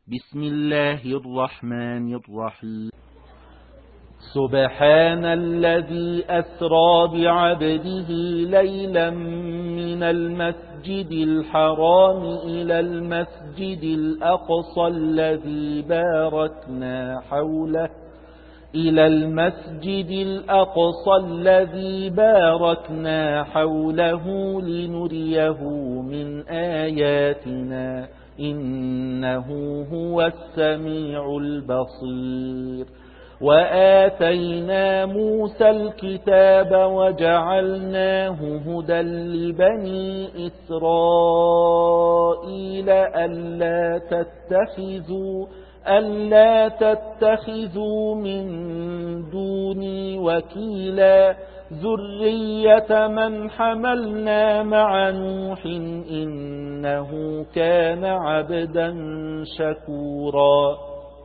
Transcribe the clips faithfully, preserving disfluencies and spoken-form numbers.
بسم الله الرحمن الرحيم. سبحان الذي أسرى بعبده ليلا من المسجد الحرام إلى المسجد الأقصى الذي باركنا حوله إلى المسجد الأقصى الذي باركنا حوله لنريه من آياتنا إنه هو السميع البصير. وآتينا موسى الكتاب وجعلناه هدى لبني إسرائيل ألا تتخذوا ألا تتخذوا من دوني وكيلا ذرية من حملنا مع نوح إنه كان عبدا شكورا.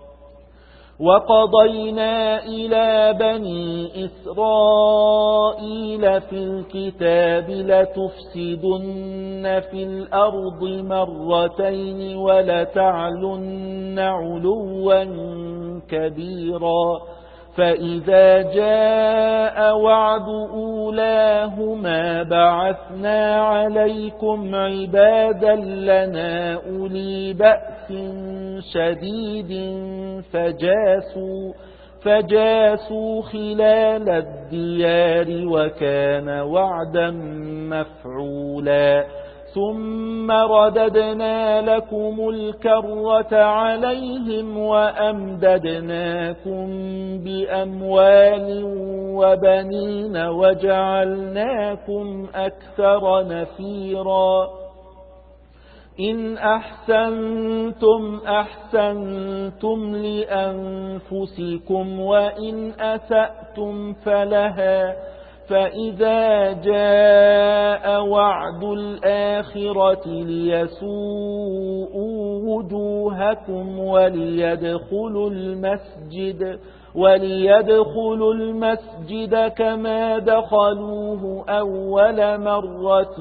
وقضينا إلى بني إسرائيل في الكتاب لتفسدن في الأرض مرتين ولتعلن علوا كبيرا. فإذا جاء وعد أولاهما بعثنا عليكم عبادا لنا أولي بأس شديد فجاسوا, فجاسوا خلال الديار وكان وعدا مفعولا. ثم رددنا لكم الكرة عليهم وأمددناكم بأموال وبنين وجعلناكم أكثر نفيرا. إن أحسنتم أحسنتم لأنفسكم وإن أسأتم فلها. فإذا جاء وعد الآخرة ليسوءوا وجوهكم وليدخلوا المسجد وليدخلوا المسجد كما دخلوه أول مرة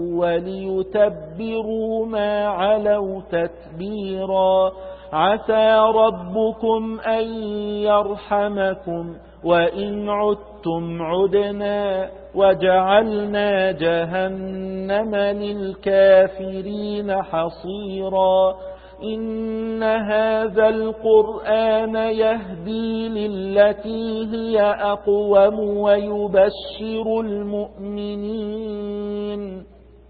وليتبروا ما علوا تتبيرا. عسى ربكم أن يرحمكم وإن عدتم عدنا وجعلنا جهنم للكافرين حصيرا. إن هذا القرآن يهدي للتي هي أقوم ويبشر المؤمنين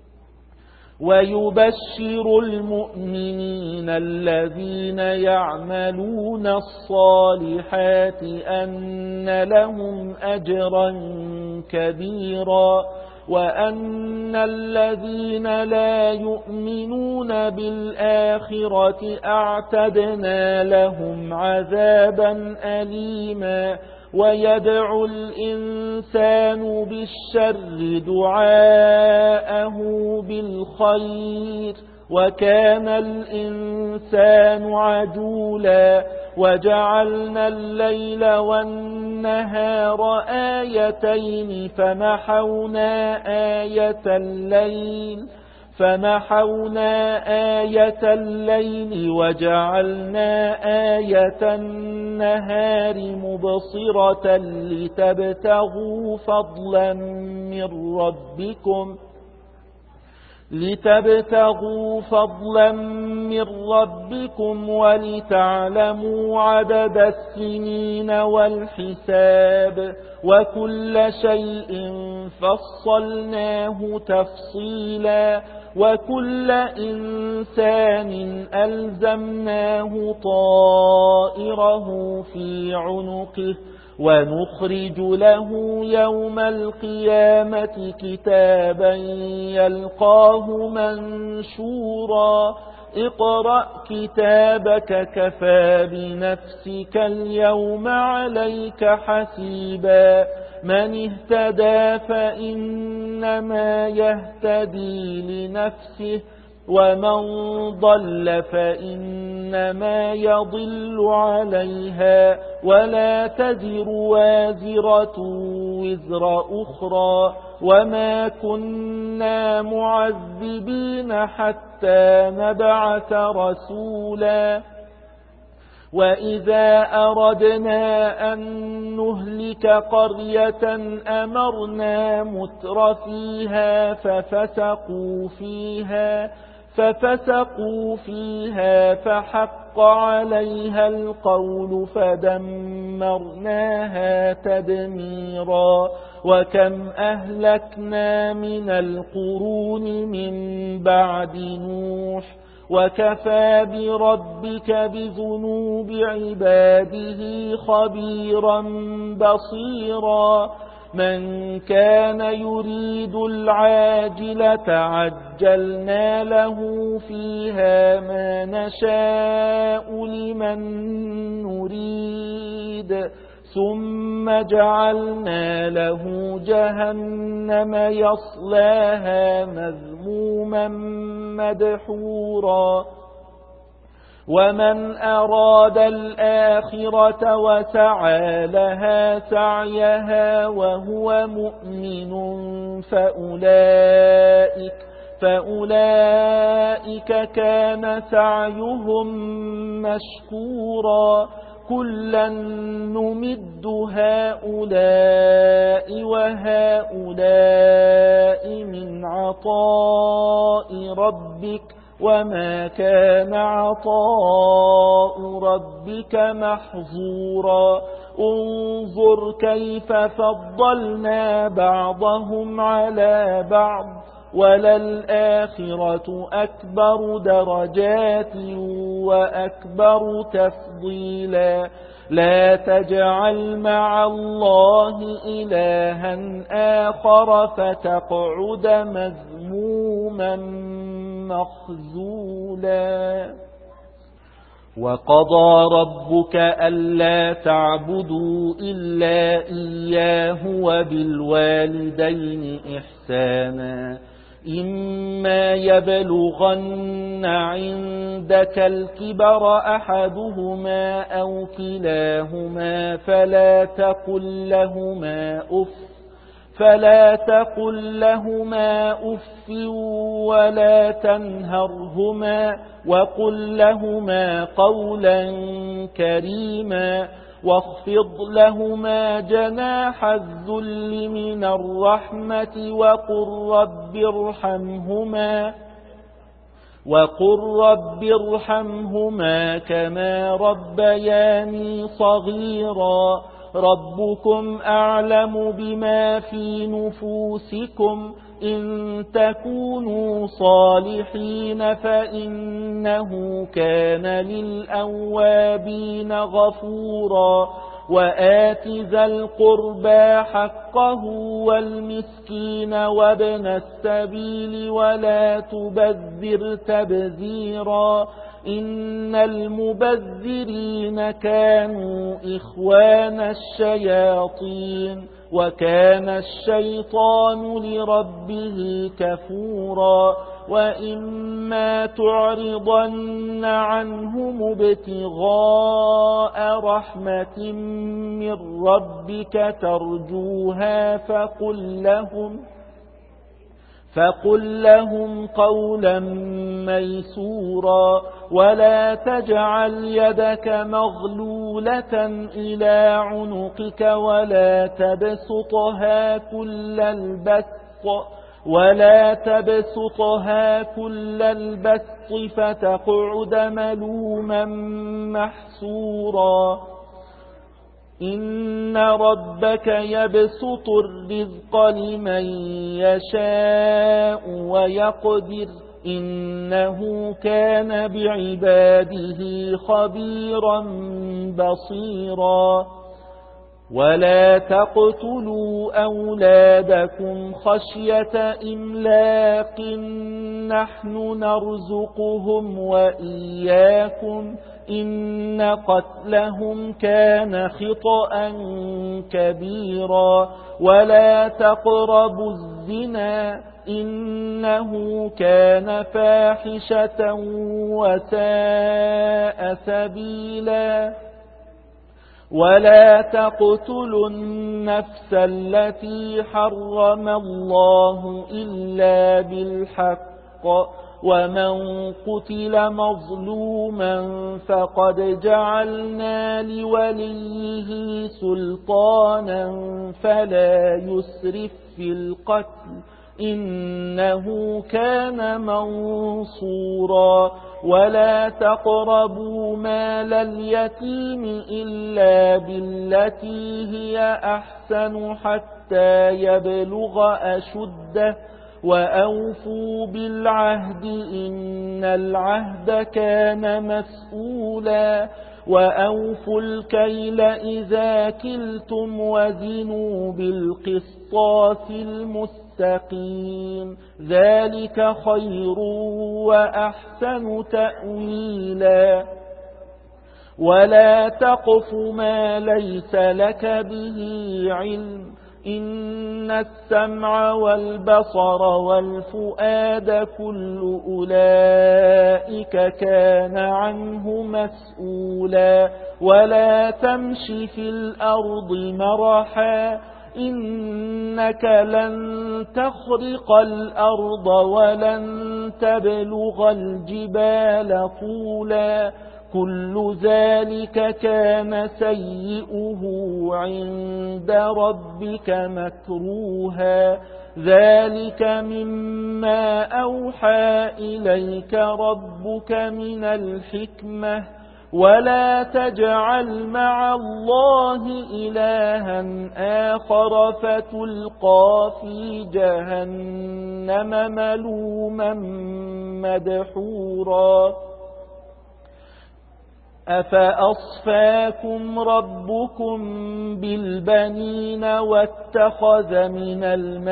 ويبشر المؤمنين الذين يعملون الصالحات أن لهم أجرا كبيرا. وأن الذين لا يؤمنون بالآخرة أعتدنا لهم عذابا أليما. ويدعو الإنسان بالشر دعاءه بالخير وكان الإنسان عجولا. وجعلنا الليل والنهار آيتين فمحونا آية الليل فمحونا آية الليل وجعلنا آية النهار مبصرة لتبتغوا فضلا من ربكم لتبتغوا فضلا من ربكم ولتعلموا عدد السنين والحساب وكل شيء فصلناه تفصيلا. وكل إنسان ألزمناه طائره في عنقه ونخرج له يوم القيامة كتابا يلقاه منشورا. اقرأ كتابك كفى بنفسك اليوم عليك حسيبا. من اهتدى فإنما يهتدي لنفسه ومن ضل فإنما يضل عليها ولا تزر وازرة وزر أخرى وما كنا معذبين حتى نبعث رسولا وإذا أردنا أن نهلك قرية أمرنا متر فيها ففسقوا فيها ففسقوا فيها فحق عليها القول فدمرناها تدميرا وكم أهلكنا من القرون من بعد نوح وكفى بربك بذنوب عباده خبيرا بصيرا من كان يريد العاجلة عجلنا له فيها ما نشاء لمن نريد ثم جعلنا له جهنم يصلاها مذموما مدحورا ومن أراد الآخرة وسعى لها سعيها وهو مؤمن فأولئك فأولئك كان سعيهم مشكورا كلا نمد هؤلاء وهؤلاء من عطاء ربك وما كان عطاء ربك محظورا انظر كيف فضلنا بعضهم على بعض وللآخرة أكبر درجات وأكبر تفضيلا لا تجعل مع الله إلها آخر فتقعد مذموما مخذولا وقضى ربك ألا تعبدوا إلا إياه وبالوالدين إحسانا إما يبلغن عندك الكبر أحدهما أو كلاهما فلا تقل لهما أف فلا تقل لهما أف ولا تنهرهما وقل لهما قولا كريما واخفض لهما جناح الذل من الرحمة وقل رب ارحمهما وقل رب ارحمهما كما ربياني صغيرا ربكم أعلم بما في نفوسكم إن تكونوا صالحين فإنه كان للأوابين غفورا وآت ذا القربى حقه والمسكين وابن السبيل ولا تبذر تبذيرا إن المبذرين كانوا إخوان الشياطين وكان الشيطان لربه كفورا وإما تعرضن عنهم ابتغاء رحمة من ربك ترجوها فقل لهم فقل لهم قولا ميسورا ولا تجعل يدك مغلولة إلى عنقك ولا تبسطها كل البسط ولا تبسطها كل البسط فتقعد ملوما محسورا إن ربك يبسط الرزق لمن يشاء ويقدر إنه كان بعباده خبيرا بصيرا ولا تقتلوا أولادكم خشية إملاق نحن نرزقهم وإياكم إن قتلهم كان خطأ كبيرا ولا تقربوا الزنا إنه كان فاحشة وساء سبيلا ولا تقتلوا النفس التي حرم الله إلا بالحق ومن قتل مظلوما فقد جعلنا لوليه سلطانا فلا يسرف في القتل إنه كان منصورا ولا تقربوا مال اليتيم إلا بالتي هي أحسن حتى يبلغ أشده وأوفوا بالعهد إن العهد كان مسؤولا وأوفوا الكيل إذا كلتم وزنوا بالقسطاس المستقيم ذلك خير وأحسن تأويلا ولا تقف ما ليس لك به علم إن السمع والبصر والفؤاد كل أولئك كان عنه مسؤولا ولا تمش في الأرض مرحا إنك لن تخرق الأرض ولن تبلغ الجبال طولا كل ذلك كان سيئه عند ربك مكروها ذلك مما أوحى إليك ربك من الحكمة ولا تجعل مع الله إلها آخر فتلقى في جهنم ملوما مدحورا أفأصفاكم ربكم بالبنين واتخذ من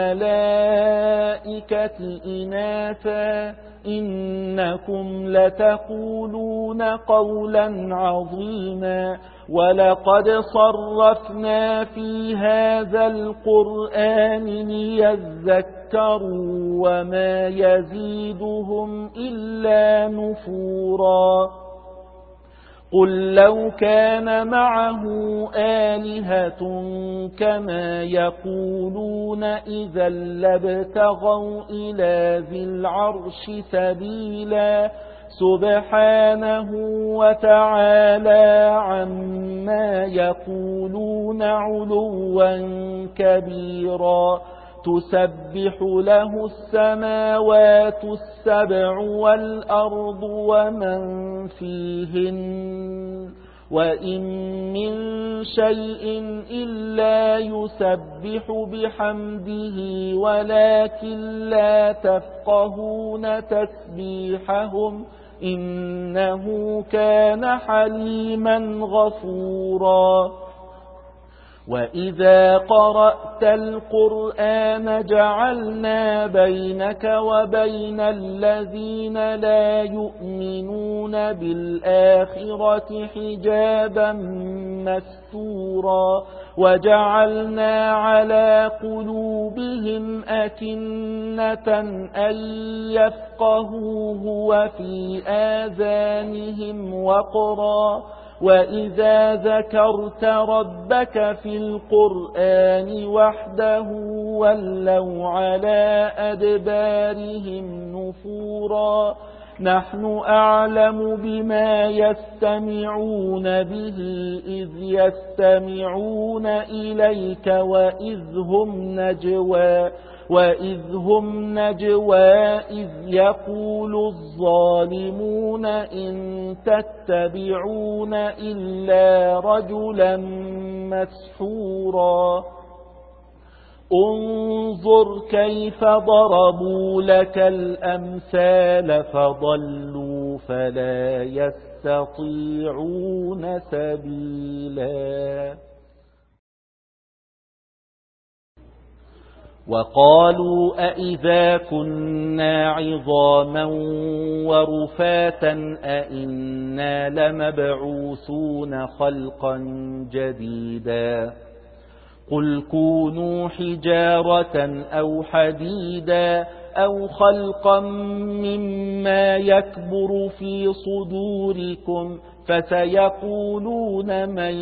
الملائكة إناثا إنكم لتقولون قولا عظيما ولقد صرفنا في هذا القرآن ليذكروا وما يزيدهم إلا نفورا قل لو كان معه آلهة كما يقولون إذا لابتغوا إلى ذي العرش سبيلا سبحانه وتعالى عما يقولون علوا كبيرا تسبح له السماوات السبع والأرض ومن فيهن وإن من شيء إلا يسبح بحمده ولكن لا تفقهون تسبيحهم إنه كان حليما غفورا وإذا قرأت القرآن جعلنا بينك وبين الذين لا يؤمنون بالآخرة حجابا مستورا وجعلنا على قلوبهم أكنة أن يفقهوه وفي آذانهم وقرا وإذا ذكرت ربك في القرآن وحده ولوا على أدبارهم نفورا نحن أعلم بما يستمعون به إذ يستمعون إليك وإذ هم نجوى وإذ هم نجوى إذ يقول الظالمون إن تتبعون إلا رجلا مسحورا انظر كيف ضربوا لك الأمثال فضلوا فلا يستطيعون سبيلا وقالوا أئذا كنا عظاما ورفاتا أئنا لمبعوثون خلقا جديدا قل كونوا حجارة أو حديدا أو خلقا مما يكبر في صدوركم فسيقولون من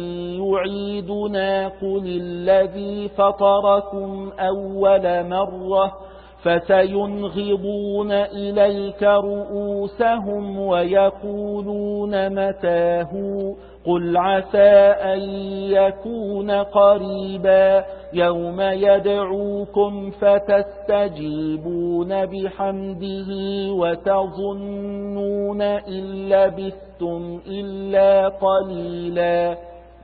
يعيدنا قل الذي فطركم أول مرة فسينغضون إليك رؤوسهم ويقولون متاه قل عسى أن يكون قريبا يوم يدعوكم فتستجيبون بحمده وتظنون إن لبثتم إلا قليلا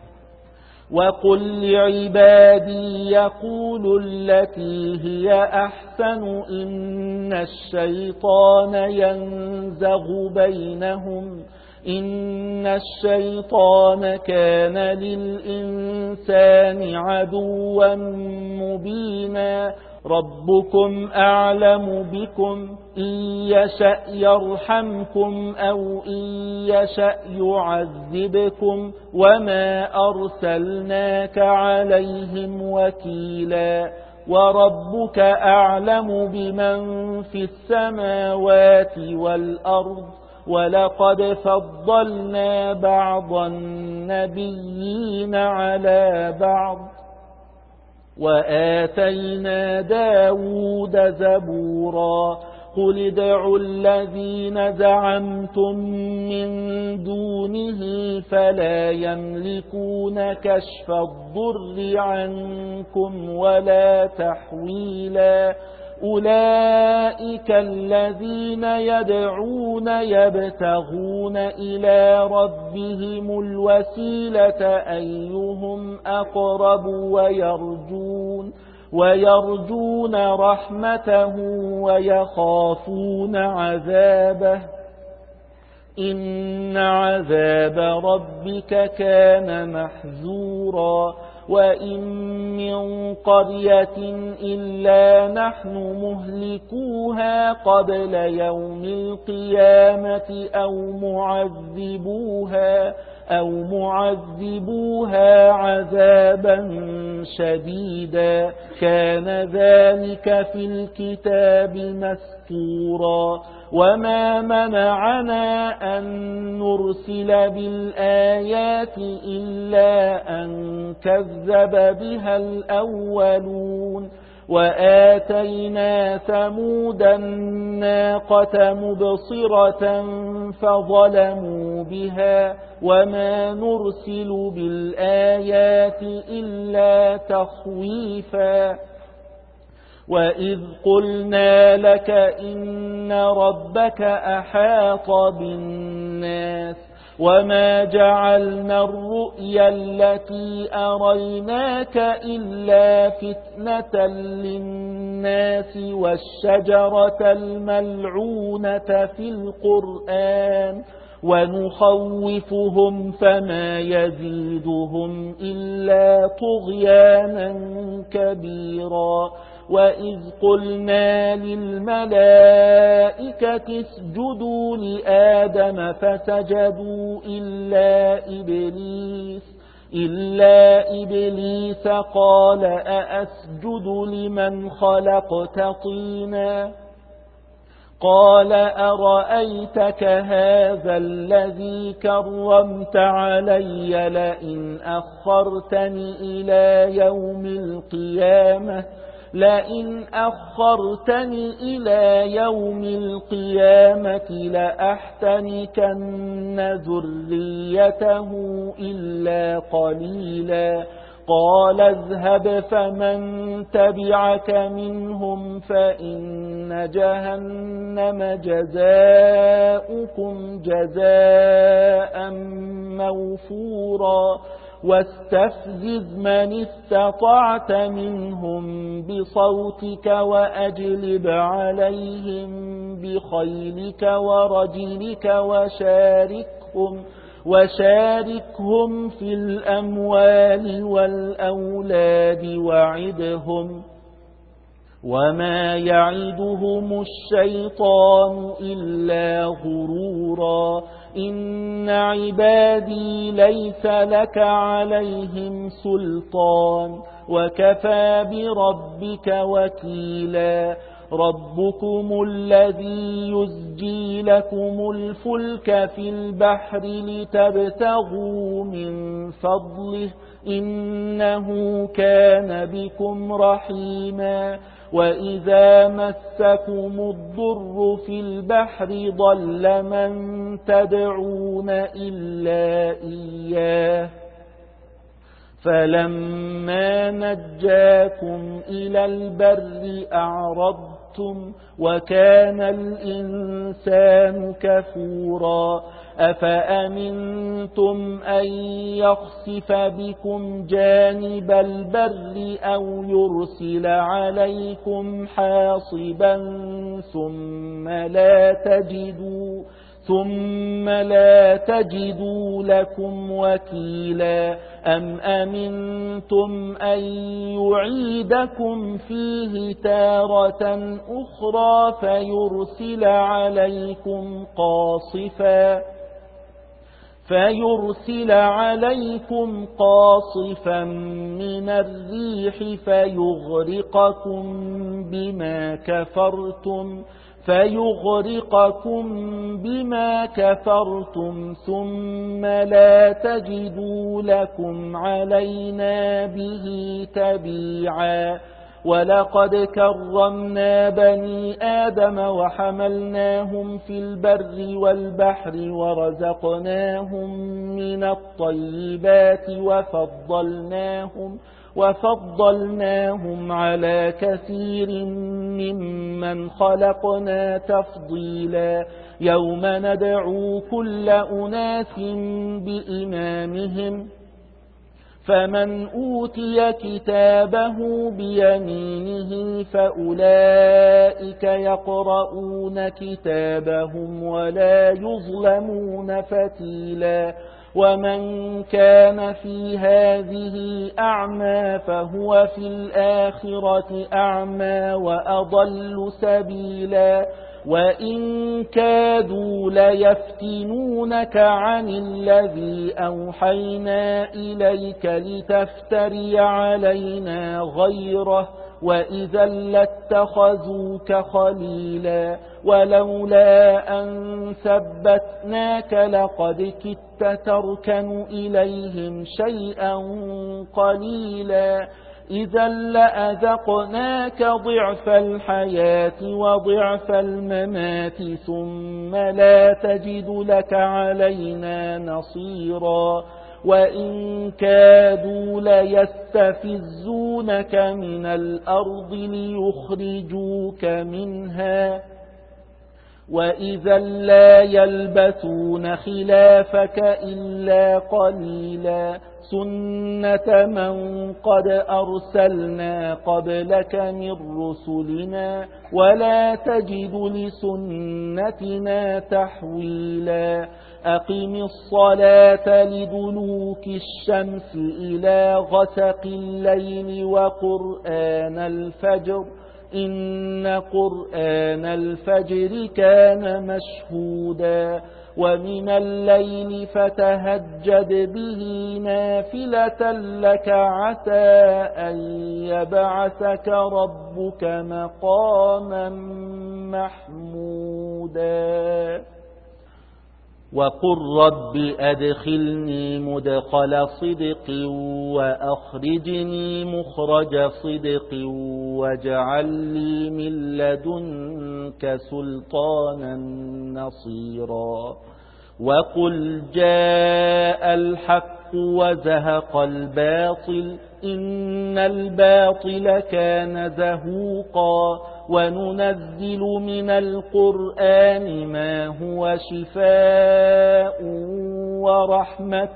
وقل لعبادي يقولوا التي هي أحسن إن الشيطان ينزغ بينهم إن الشيطان كان للإنسان عدوا مبينا ربكم أعلم بكم إن يشأ يرحمكم أو إن يشأ يعذبكم وما أرسلناك عليهم وكيلا وربك أعلم بمن في السماوات والأرض ولقد فضلنا بعض النبيين على بعض وآتينا داود زبورا قل ادعوا الذين زعمتم من دونه فلا يملكون كشف الضر عنكم ولا تحويلا أولئك الذين يدعون يبتغون إلى ربهم الوسيلة أيهم أقرب ويرجون ويرجون رحمته ويخافون عذابه إن عذاب ربك كان محذورا وإن من قرية إلا نحن مهلكوها قبل يوم القيامة أو معذبوها أو معذبوها عذابا شديدا كان ذلك في الكتاب مسطورا وما منعنا أن نرسل بالآيات إلا أن كذب بها الأولون وآتينا ثمود الناقة مبصرة فظلموا بها وما نرسل بالآيات إلا تخويفا وإذ قلنا لك إن ربك أحاط بالناس وما جعلنا الرؤيا التي أريناك إلا فتنة للناس والشجرة الملعونة في القرآن ونخوفهم فما يزيدهم إلا طغيانا كبيرا وإذ قلنا للملائكة اسجدوا لآدم فسجدوا إلا إبليس إلا إبليس قال أأسجد لمن خلقت طينا قال أرأيتك هذا الذي كرمت علي لئن أخرتني إلى يوم القيامة لئن أخرتني إلى يوم القيامة لأحتنكن ذريته إلا قليلا قال اذهب فمن تبعك منهم فإن جهنم جزاؤكم جزاء موفورا واستفزز من استطعت منهم بصوتك وأجلب عليهم بخيلك ورجلك وشاركهم وشاركهم في الأموال والأولاد وعدهم وما يعدهم الشيطان إلا غرورا إن عبادي ليس لك عليهم سلطان وكفى بربك وكيلا ربكم الذي يزجي لكم الفلك في البحر لتبتغوا من فضله إنه كان بكم رحيما وإذا مسكم الضر في البحر ضل من تدعون إلا إياه فلما نجاكم إلى البر أعرضتم وكان الإنسان كفورا أفأمنتم أن يخسف بكم جانب البر أو يرسل عليكم حاصبا ثم لا تجدوا ثم لا تجدوا لكم وكيلا أم أمنتم أن يعيدكم فيه تارة أخرى فيرسل عليكم قاصفا فيرسل عليكم قاصفا من الريح فيغرقكم بما كفرتم فيغرقكم بما كفرتم ثم لا تجدوا لكم علينا به تبيعا ولقد كرمنا بني آدم وحملناهم في البر والبحر ورزقناهم من الطيبات وفضلناهم وفضلناهم على كثير ممن خلقنا تفضيلا يوم ندعو كل أناس بإمامهم فمن أوتي كتابه بيمينه فأولئك يقرؤون كتابهم ولا يظلمون فتيلا ومن كان في هذه أعمى فهو في الآخرة أعمى وأضل سبيلا وإن كادوا ليفتنونك عن الذي أوحينا إليك لتفتري علينا غيره وإذا لاتخذوك خليلا ولولا أن ثبتناك لقد كدت تركن إليهم شيئا قليلا إذا لأذقناك ضعف الحياة وضعف الممات ثم لا تجد لك علينا نصيرا وإن كادوا ليستفزونك من الأرض ليخرجوك منها وإذا لا يلبثون خلافك إلا قليلا سنة من قد أرسلنا قبلك من رسلنا ولا تجد لسنتنا تحويلا أقم الصلاة لدلوك الشمس إلى غسق الليل وقرآن الفجر إن قرآن الفجر كان مشهودا ومن الليل فتهجد به نافلة لك عسى أن يبعثك ربك مقاما محمودا وقل رب أدخلني مدخل صدق وأخرجني مخرج صدق واجعل لي من لدنك سلطانا نصيرا وقل جاء الحق وزهق الباطل إن الباطل كان زهوقا وننزل من القرآن ما هو شفاء ورحمة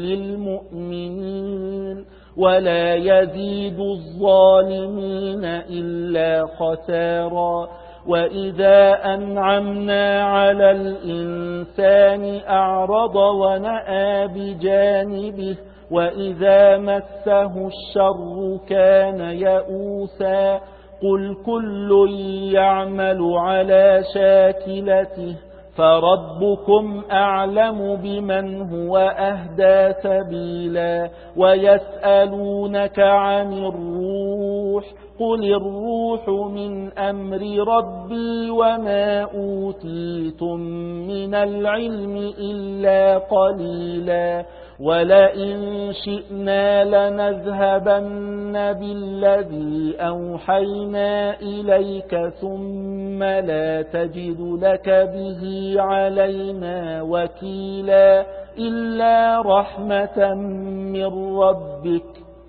للمؤمنين ولا يزيد الظالمين إلا خسارا وإذا أنعمنا على الإنسان أعرض ونأى بجانبه وإذا مسه الشر كان يئوسا قل كل يعمل على شاكلته فربكم أعلم بمن هو أهدى سبيلا ويسألونك عن الروح قل الروح من أمر ربي وما أوتيتم من العلم إلا قليلا ولئن شئنا لنذهبن بالذي أوحينا إليك ثم لا تجد لك به علينا وكيلا إلا رحمة من ربك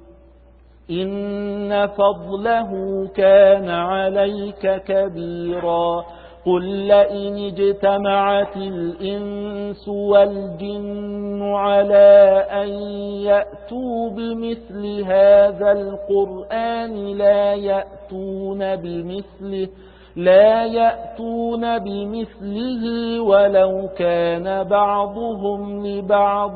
إن فضله كان عليك كبيرا قل لئن اجتمعت الإنس والجن على أن يأتوا بمثل هذا القرآن لا يأتون بمثله لا يأتون بمثله ولو كان بعضهم لبعض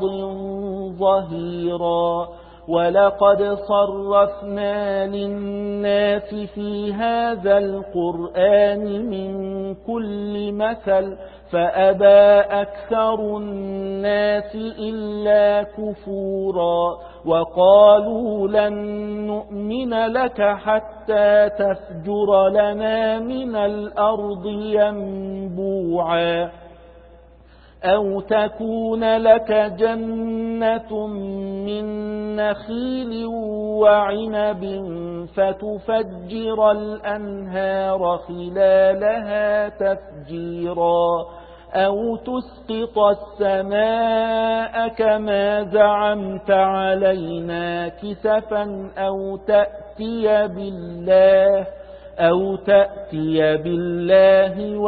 ظهيرا ولقد صرفنا للناس في هذا القرآن من كل مثل فأبى أكثر الناس إلا كفورا وقالوا لن نؤمن لك حتى تفجر لنا من الأرض ينبوعا أو تكون لك جنة من نخيل وعنب فتفجر الأنهار خلالها تفجيرا أو تسقط السماء كما زعمت علينا كسفا أو تأتي بالله أو تأتي بالله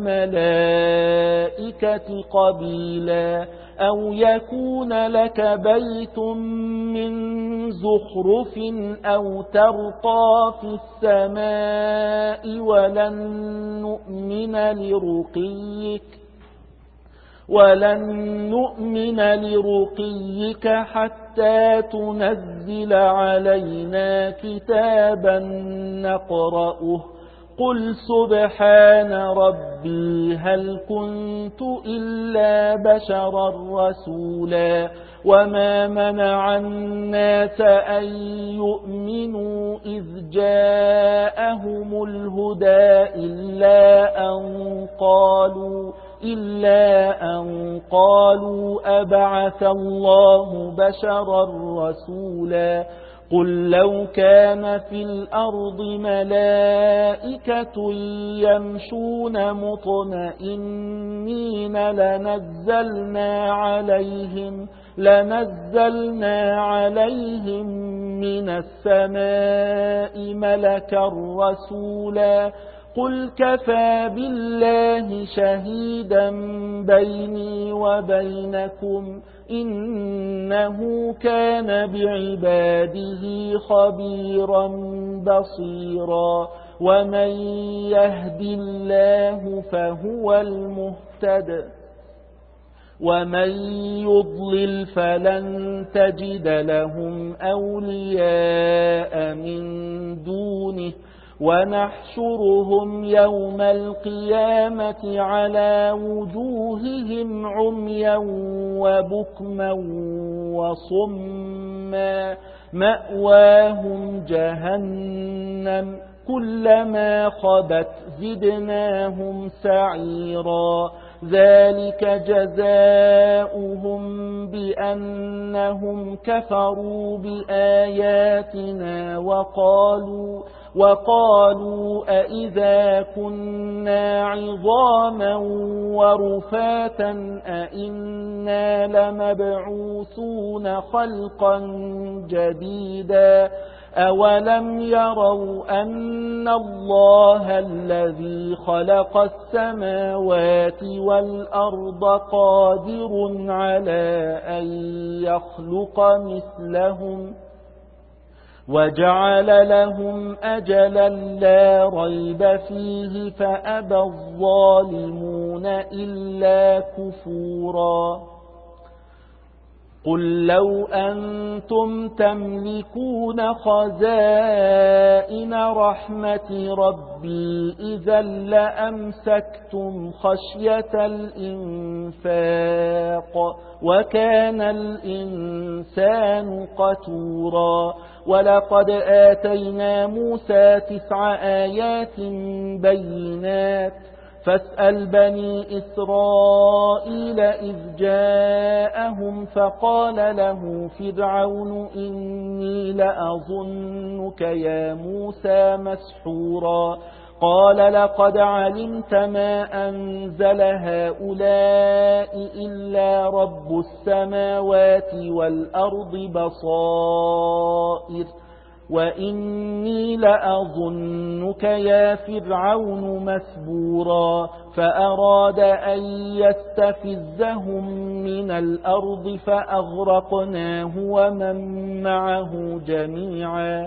والملائكة قبيلا أو يكون لك بيت من زخرف أو ترقى في السماء ولن نؤمن لرقيك ولن نؤمن لرقيك حتى تنزل علينا كتابا نقرأه قل سبحان ربي هل كنت إلا بشرا رسولا وما منع الناس أن يؤمنوا إذ جاءهم الهدى إلا أن قالوا إلا أن قالوا أبعث الله بشرا رسولا قل لو كان في الأرض ملائكة يمشون مطمئنين لنزلنا عليهم لنزلنا عليهم من السماء ملكا رسولا قل كفى بالله شهيدا بيني وبينكم إنه كان بعباده خبيرا بصيرا ومن يهد الله فهو المهتد ومن يضلل فلن تجد لهم أولياء من دونه ونحشرهم يوم القيامة على وجوههم عميا وبكما وصما مأواهم جهنم كلما خبت زدناهم سعيرا ذلك جزاؤهم بأنهم كفروا بآياتنا وقالوا وقالوا أئذا كنا عظاما ورفاتا أئنا لمبعوثون خلقا جديدا أولم يروا أن الله الذي خلق السماوات والأرض قادر على أن يخلق مثلهم وجعل لهم أجلا لا ريب فيه فأبى الظالمون إلا كفورا قل لو أنتم تملكون خزائن رحمة ربي إذا لأمسكتم خشية الإنفاق وكان الإنسان قتورا ولقد آتينا موسى تسع آيات بينات فاسأل بني إسرائيل إذ جاءهم فقال له فرعون إني لأظنك يا موسى مسحورا قال لقد علمت ما أنزل هؤلاء إلا رب السماوات والأرض بصائر وإني لأظنك يا فرعون مسبورا فأراد أن يستفزهم من الأرض فأغرقناه ومن معه جميعا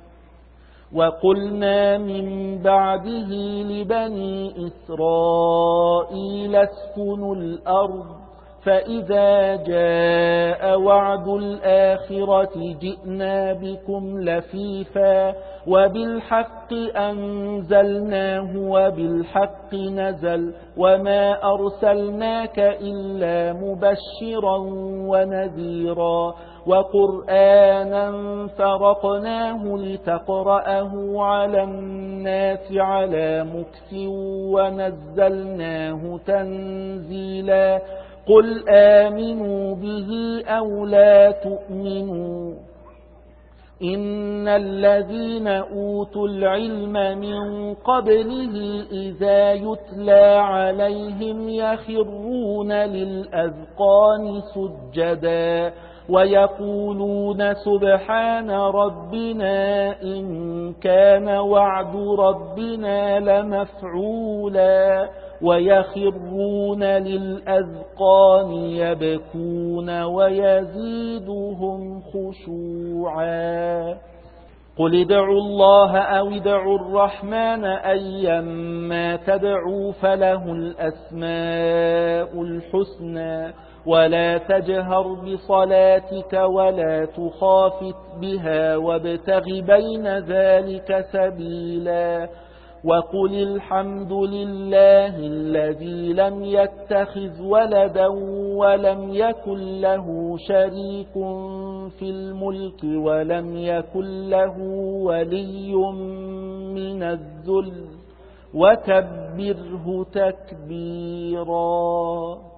وقلنا من بعده لبني إسرائيل اسكنوا الأرض فإذا جاء وعد الآخرة جئنا بكم لفيفا وبالحق أنزلناه وبالحق نزل وما أرسلناك إلا مبشرا ونذيرا وقرآنا فرقناه لتقرأه على الناس على مكث ونزلناه تنزيلا قل آمنوا به أو لا تؤمنوا إن الذين أوتوا العلم من قبله إذا يتلى عليهم يخرون للأذقان سجدا ويقولون سبحان ربنا إن كان وعد ربنا لمفعولا ويخرون للأذقان يبكون ويزيدهم خشوعا قل ادعوا الله أو ادعوا الرحمن أيما تدعوا فله الأسماء الحسنى ولا تجهر بصلاتك ولا تخافت بها وابتغ بين ذلك سبيلا وقل الحمد لله الذي لم يتخذ ولدا ولم يكن له شريك في الملك ولم يكن له ولي من الذل وكبره تكبيرا.